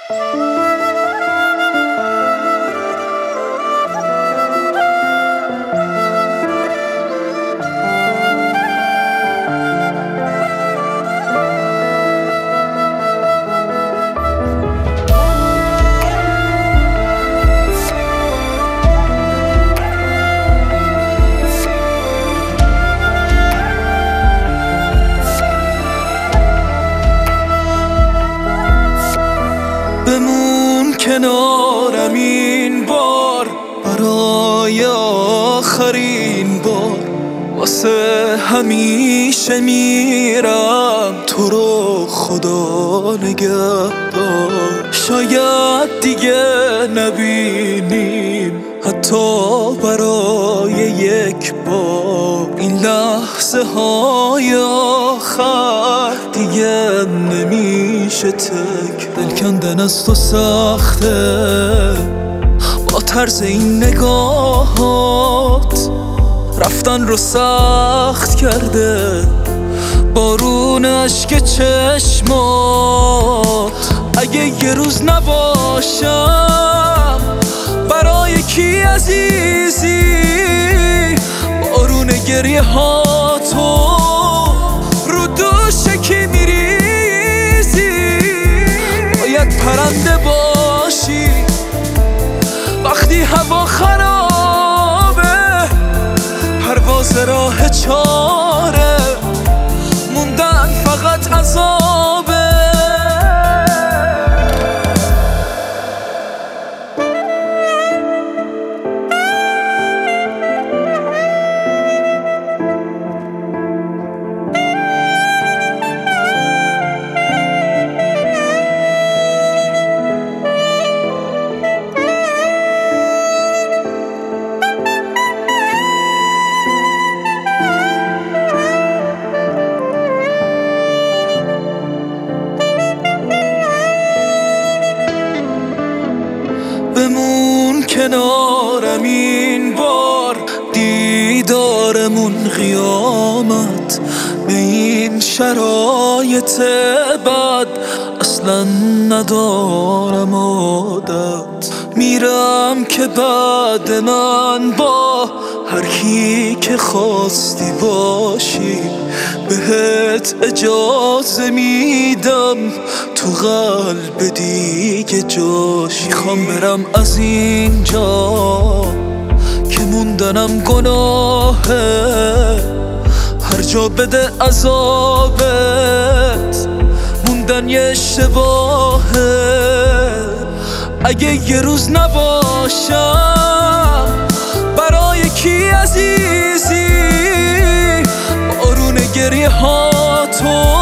بمون کنارم این بار، برای آخرین بار. واسه همیشه میرم، تو رو خدا نگهدار. شاید دیگه نبینیم حتی برای یک بار. این لحظه های آخر دیگه نمیشه دل کندن از تو سخته، با طرز این نگاهات رفتن رو سخت کرده. بارون اشک چشمات اگه یه روز نباشم، برای کی عزیزی؟ بارون گریه ها تو رو دوش کی میریزی؟ باید پرنده باشی وقتی هوا خرابه، پرواز راه چاره، موندن فقط عذابه. بمون کنارم این بار، دیدارمون قیامت. به این شرایط بد اصلا ندارم عادت. میرم که بعد من با هر کی که خواستی باشی، بهت اجازه میدم تو قلب دیگه جاشی. میخوام برم از اینجا که موندنم گناهه، هر جا بده عذابت، موندن یه اشتباهه. اگه یه روز نباشم، برای کی عزیزی؟ بارون گریه ها تو